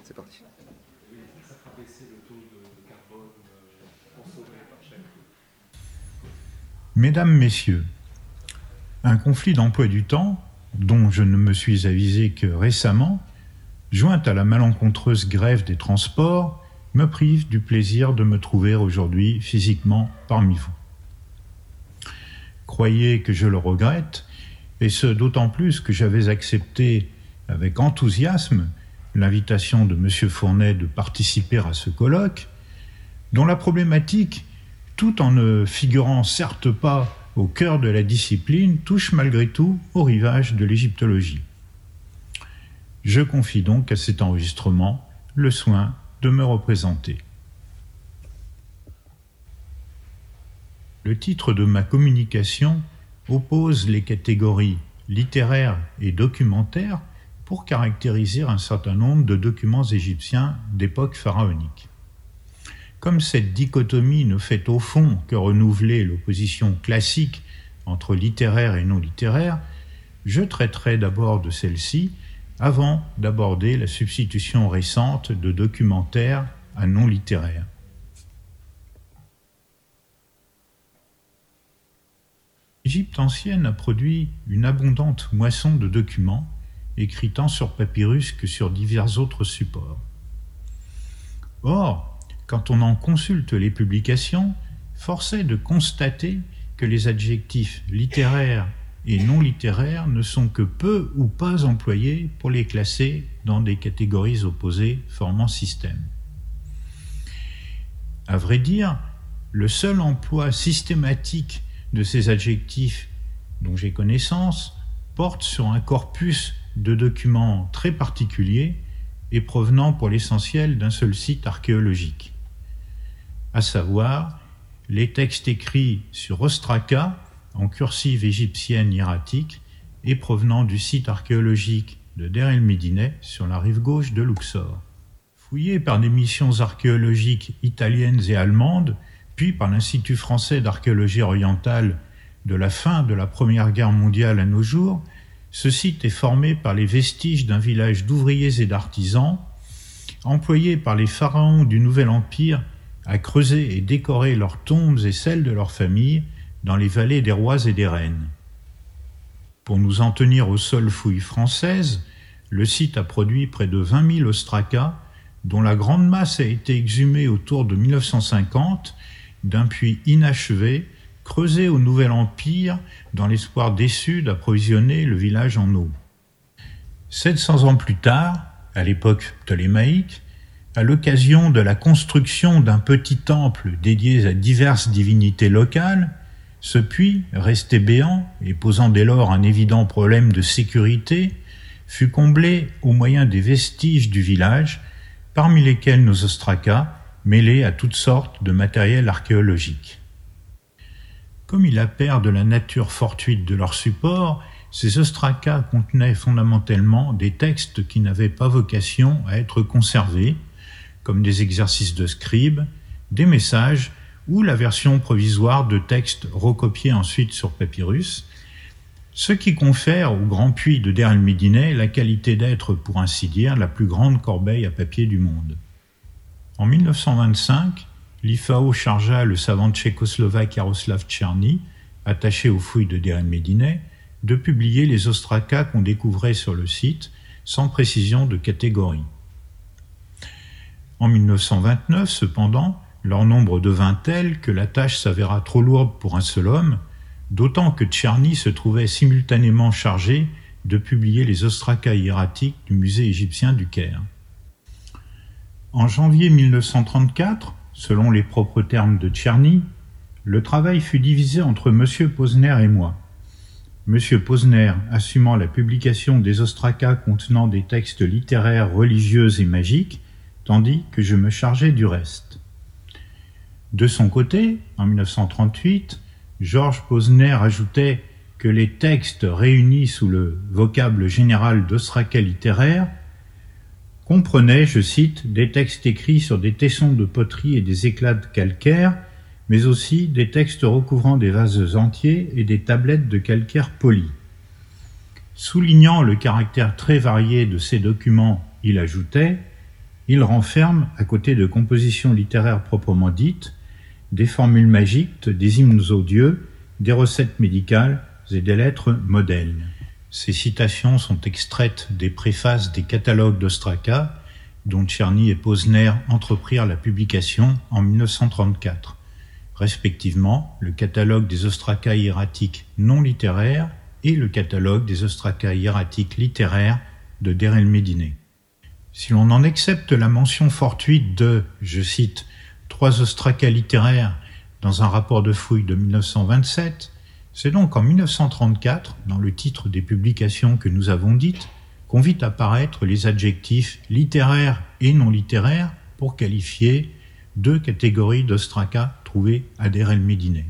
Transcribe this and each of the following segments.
C'est parti. Ça fera baisser le taux de carbone consommé par chaque. Mesdames, Messieurs, un conflit d'emploi du temps, dont je ne me suis avisé que récemment, joint à la malencontreuse grève des transports, me prive du plaisir de me trouver aujourd'hui physiquement parmi vous. Croyez que je le regrette, et ce d'autant plus que j'avais accepté avec enthousiasme l'invitation de M. Fournet de participer à ce colloque, dont la problématique, tout en ne figurant certes pas au cœur de la discipline, touche malgré tout au rivage de l'égyptologie. Je confie donc à cet enregistrement le soin de me représenter. Le titre de ma communication oppose les catégories littéraires et documentaires pour caractériser un certain nombre de documents égyptiens d'époque pharaonique. Comme cette dichotomie ne fait au fond que renouveler l'opposition classique entre littéraire et non littéraire, je traiterai d'abord de celle-ci avant d'aborder la substitution récente de documentaire à non littéraire. L'Égypte ancienne a produit une abondante moisson de documents, écrits tant sur papyrus que sur divers autres supports. Or, quand on en consulte les publications, force est de constater que les adjectifs littéraires et non littéraires ne sont que peu ou pas employés pour les classer dans des catégories opposées formant système. À vrai dire, le seul emploi systématique de ces adjectifs dont j'ai connaissance porte sur un corpus de documents très particuliers et provenant pour l'essentiel d'un seul site archéologique, à savoir les textes écrits sur ostraca en cursive égyptienne hiératique et provenant du site archéologique de Der el-Médineh sur la rive gauche de Luxor. Fouillés par des missions archéologiques italiennes et allemandes, puis par l'Institut français d'archéologie orientale de la fin de la Première Guerre mondiale à nos jours, ce site est formé par les vestiges d'un village d'ouvriers et d'artisans, employés par les pharaons du Nouvel Empire à creuser et décorer leurs tombes et celles de leurs familles dans les vallées des rois et des reines. Pour nous en tenir aux seules fouilles françaises, le site a produit près de 20 000 ostracas, dont la grande masse a été exhumée autour de 1950 d'un puits inachevé, creusé au Nouvel Empire dans l'espoir déçu d'approvisionner le village en eau. 700 ans plus tard, à l'époque ptolémaïque, à l'occasion de la construction d'un petit temple dédié à diverses divinités locales, ce puits, resté béant et posant dès lors un évident problème de sécurité, fut comblé au moyen des vestiges du village, parmi lesquels nos ostracas, mêlés à toutes sortes de matériel archéologique. Comme il appert de la nature fortuite de leur support, ces ostracas contenaient fondamentalement des textes qui n'avaient pas vocation à être conservés, comme des exercices de scribe, des messages ou la version provisoire de textes recopiés ensuite sur papyrus, ce qui confère au grand puits de Der el-Médineh la qualité d'être, pour ainsi dire, la plus grande corbeille à papier du monde. En 1925, l'IFAO chargea le savant tchécoslovaque Jaroslav Černý, attaché aux fouilles de Der el-Médineh, de publier les ostracas qu'on découvrait sur le site, sans précision de catégorie. En 1929, cependant, leur nombre devint tel que la tâche s'avéra trop lourde pour un seul homme, d'autant que Černý se trouvait simultanément chargé de publier les ostracas hiératiques du musée égyptien du Caire. En janvier 1934, selon les propres termes de Černý, le travail fut divisé entre M. Posner et moi. M. Posner assumant la publication des ostracas contenant des textes littéraires, religieux et magiques, tandis que je me chargeais du reste. De son côté, en 1938, Georges Posner ajoutait que les textes réunis sous le vocable général d'ostracas littéraires comprenaient, je cite, des textes écrits sur des tessons de poterie et des éclats de calcaire, mais aussi des textes recouvrant des vases entiers et des tablettes de calcaire poli. Soulignant le caractère très varié de ces documents, il ajoutait il renferme, à côté de compositions littéraires proprement dites, des formules magiques, des hymnes aux dieux, des recettes médicales et des lettres modèles. Ces citations sont extraites des préfaces des catalogues d'Ostraka, dont Czerny et Posner entreprirent la publication en 1934, respectivement le catalogue des ostraka hiératiques non littéraires et le catalogue des ostraka hiératiques littéraires de Der el-Médinès. Si l'on en accepte la mention fortuite de, je cite, 3 ostraka littéraires dans un rapport de fouille de 1927, c'est donc en 1934, dans le titre des publications que nous avons dites, qu'on vit apparaître les adjectifs littéraires et non littéraires pour qualifier 2 catégories d'ostraka trouvées à Der el-Médinès.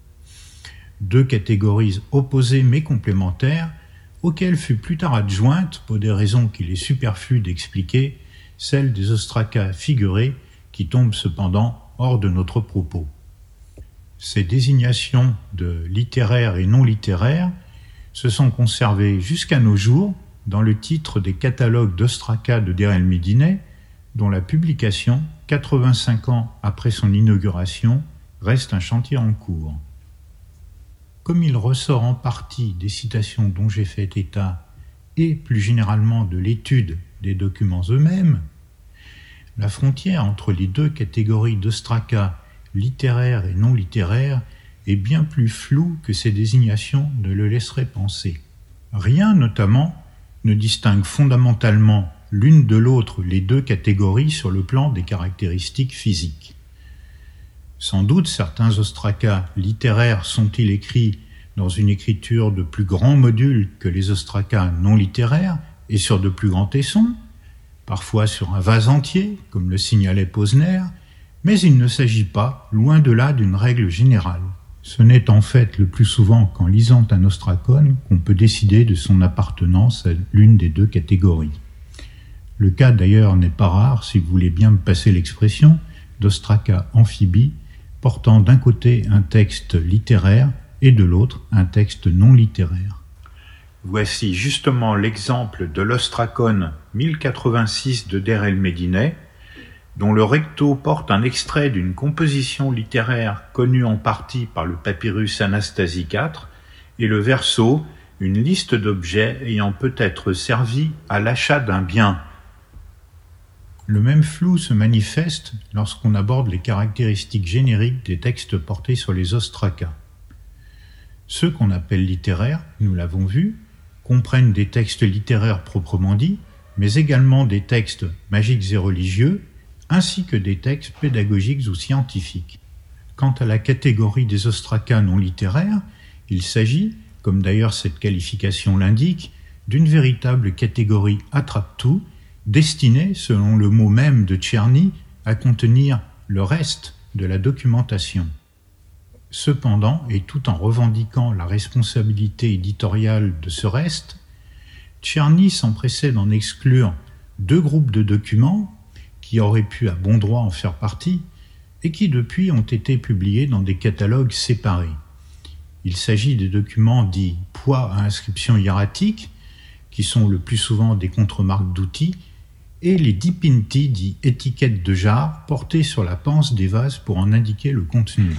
2 catégories opposées mais complémentaires, auxquelles fut plus tard adjointe, pour des raisons qu'il est superflu d'expliquer, celle des ostraka figurés, qui tombent cependant hors de notre propos. Ces désignations de littéraires et non littéraires se sont conservées jusqu'à nos jours dans le titre des catalogues d'ostraka de Der el-Médinès, dont la publication, 85 ans après son inauguration, reste un chantier en cours. Comme il ressort en partie des citations dont j'ai fait état et plus généralement de l'étude des documents eux-mêmes, la frontière entre les 2 catégories d'ostraka, littéraires et non littéraires, est bien plus floue que ces désignations ne le laisseraient penser. Rien, notamment, ne distingue fondamentalement l'une de l'autre les 2 catégories sur le plan des caractéristiques physiques. Sans doute certains ostraka littéraires sont-ils écrits dans une écriture de plus grand module que les ostraka non littéraires et sur de plus grands tessons, parfois sur un vase entier, comme le signalait Posner, mais il ne s'agit pas, loin de là, d'une règle générale. Ce n'est en fait le plus souvent qu'en lisant un ostrakon qu'on peut décider de son appartenance à l'une des 2 catégories. Le cas d'ailleurs n'est pas rare, si vous voulez bien me passer l'expression, d'ostraka amphibie, portant d'un côté un texte littéraire et de l'autre un texte non littéraire. Voici justement l'exemple de l'ostrakon 1086 de Der el-Médinès, dont le recto porte un extrait d'une composition littéraire connue en partie par le papyrus Anastasie IV, et le verso, une liste d'objets ayant peut-être servi à l'achat d'un bien. Le même flou se manifeste lorsqu'on aborde les caractéristiques génériques des textes portés sur les ostraka. Ceux qu'on appelle littéraires, nous l'avons vu, comprennent des textes littéraires proprement dits, mais également des textes magiques et religieux, ainsi que des textes pédagogiques ou scientifiques. Quant à la catégorie des ostraka non littéraires, il s'agit, comme d'ailleurs cette qualification l'indique, d'une véritable catégorie attrape-tout, destinée, selon le mot même de Czerny, à contenir le reste de la documentation. Cependant, et tout en revendiquant la responsabilité éditoriale de ce reste, Czerny s'empressait d'en exclure 2 groupes de documents qui auraient pu à bon droit en faire partie et qui depuis ont été publiés dans des catalogues séparés. Il s'agit des documents dits poids à inscription hiératique, qui sont le plus souvent des contre-marques d'outils, et les dipinti, dits étiquettes de jarre, portées sur la panse des vases pour en indiquer le contenu.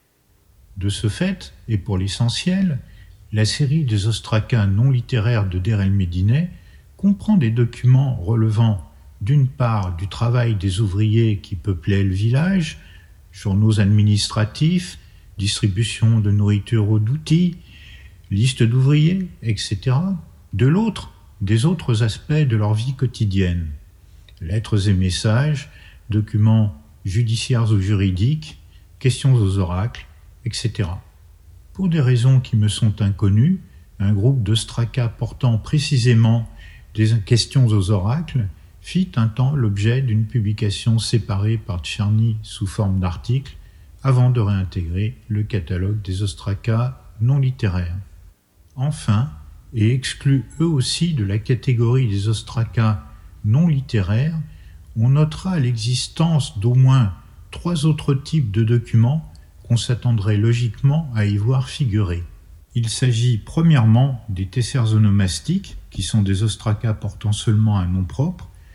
De ce fait, et pour l'essentiel, la série des ostraka non littéraires de Der el-Médinès comprend des documents relevant d'une part du travail des ouvriers qui peuplaient le village, journaux administratifs, distribution de nourriture ou d'outils, liste d'ouvriers, etc. De l'autre, des autres aspects de leur vie quotidienne, lettres et messages, documents judiciaires ou juridiques, questions aux oracles, etc. Pour des raisons qui me sont inconnues, un groupe d'ostraka portant précisément des questions aux oracles fit un temps l'objet d'une publication séparée par Czerny sous forme d'article avant de réintégrer le catalogue des ostraka non littéraires. Enfin, et exclus eux aussi de la catégorie des ostraka non littéraires, on notera l'existence d'au moins 3 autres types de documents qu'on s'attendrait logiquement à y voir figurer. Il s'agit premièrement des tessers onomastiques, qui sont des ostraka portant seulement un nom propre,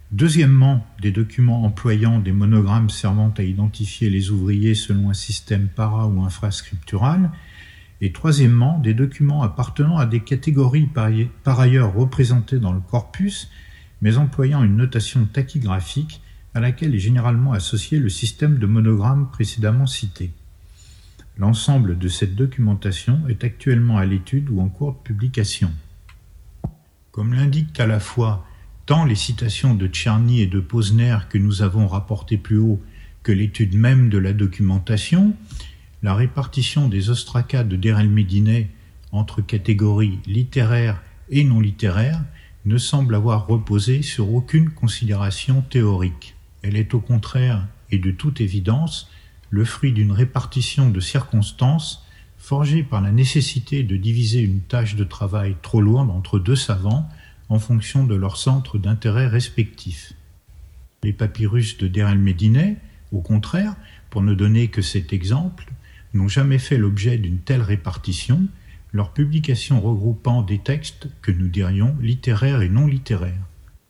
Deuxièmement, des documents employant des monogrammes servant à identifier les ouvriers selon un système para- ou infrascriptural. Et troisièmement, des documents appartenant à des catégories par ailleurs représentées dans le corpus, mais employant une notation tachygraphique à laquelle est généralement associé le système de monogrammes précédemment cité. L'ensemble de cette documentation est actuellement à l'étude ou en cours de publication. Comme l'indiquent à la fois tant les citations de Tcherny et de Posner que nous avons rapportées plus haut que l'étude même de la documentation, la répartition des ostracas de Deir el-Médineh entre catégories littéraires et non littéraires ne semble avoir reposé sur aucune considération théorique. Elle est au contraire, et de toute évidence, le fruit d'une répartition de circonstances forgée par la nécessité de diviser une tâche de travail trop lourde entre deux savants en fonction de leurs centres d'intérêt respectifs. Les papyrus de Deir el-Médineh, au contraire, pour ne donner que cet exemple, n'ont jamais fait l'objet d'une telle répartition, leur publication regroupant des textes que nous dirions littéraires et non littéraires.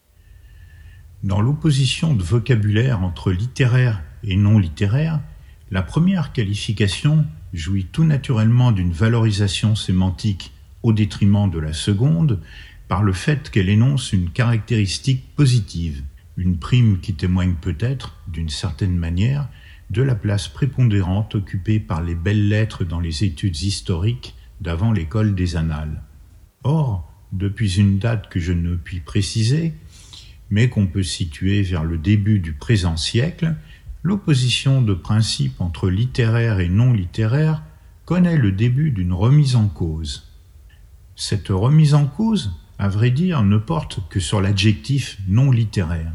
Dans l'opposition de vocabulaire entre littéraire et non littéraire, la première qualification jouit tout naturellement d'une valorisation sémantique au détriment de la seconde par le fait qu'elle énonce une caractéristique positive, une prime qui témoigne peut-être, d'une certaine manière, de la place prépondérante occupée par les belles lettres dans les études historiques d'avant l'école des Annales. Or, depuis une date que je ne puis préciser, mais qu'on peut situer vers le début du présent siècle, l'opposition de principe entre littéraire et non littéraire connaît le début d'une remise en cause. Cette remise en cause, à vrai dire, ne porte que sur l'adjectif non littéraire.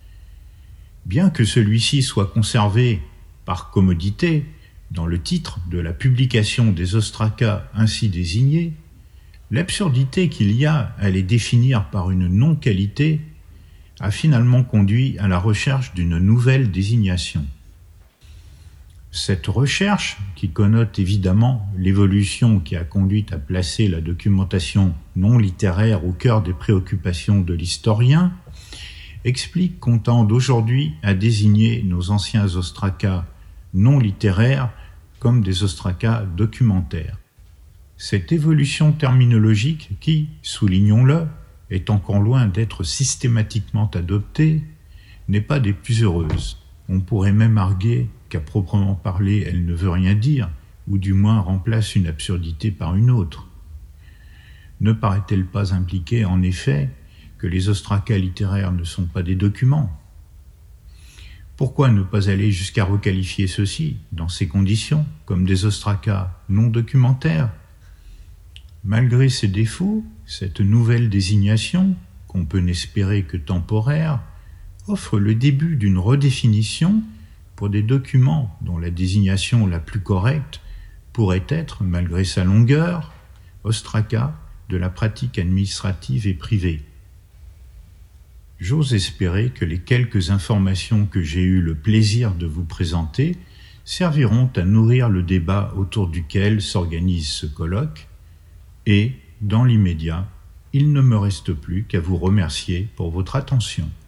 Bien que celui-ci soit conservé par commodité dans le titre de la publication des ostracas ainsi désignés, l'absurdité qu'il y a à les définir par une non-qualité a finalement conduit à la recherche d'une nouvelle désignation. Cette recherche, qui connote évidemment l'évolution qui a conduit à placer la documentation non littéraire au cœur des préoccupations de l'historien, explique qu'on tende aujourd'hui à désigner nos anciens ostracas non littéraires comme des ostracas documentaires. Cette évolution terminologique qui, soulignons-le, est encore loin d'être systématiquement adoptée, n'est pas des plus heureuses. On pourrait même arguer qu'à proprement parler, elle ne veut rien dire, ou du moins remplace une absurdité par une autre. Ne paraît-elle pas impliquer, en effet, que les ostracas littéraires ne sont pas des documents ? Pourquoi ne pas aller jusqu'à requalifier ceux-ci, dans ces conditions, comme des ostracas non documentaires ? Malgré ses défauts, cette nouvelle désignation, qu'on peut n'espérer que temporaire, offre le début d'une redéfinition pour des documents dont la désignation la plus correcte pourrait être, malgré sa longueur, ostracas de la pratique administrative et privée. J'ose espérer que les quelques informations que j'ai eu le plaisir de vous présenter serviront à nourrir le débat autour duquel s'organise ce colloque et, dans l'immédiat, il ne me reste plus qu'à vous remercier pour votre attention.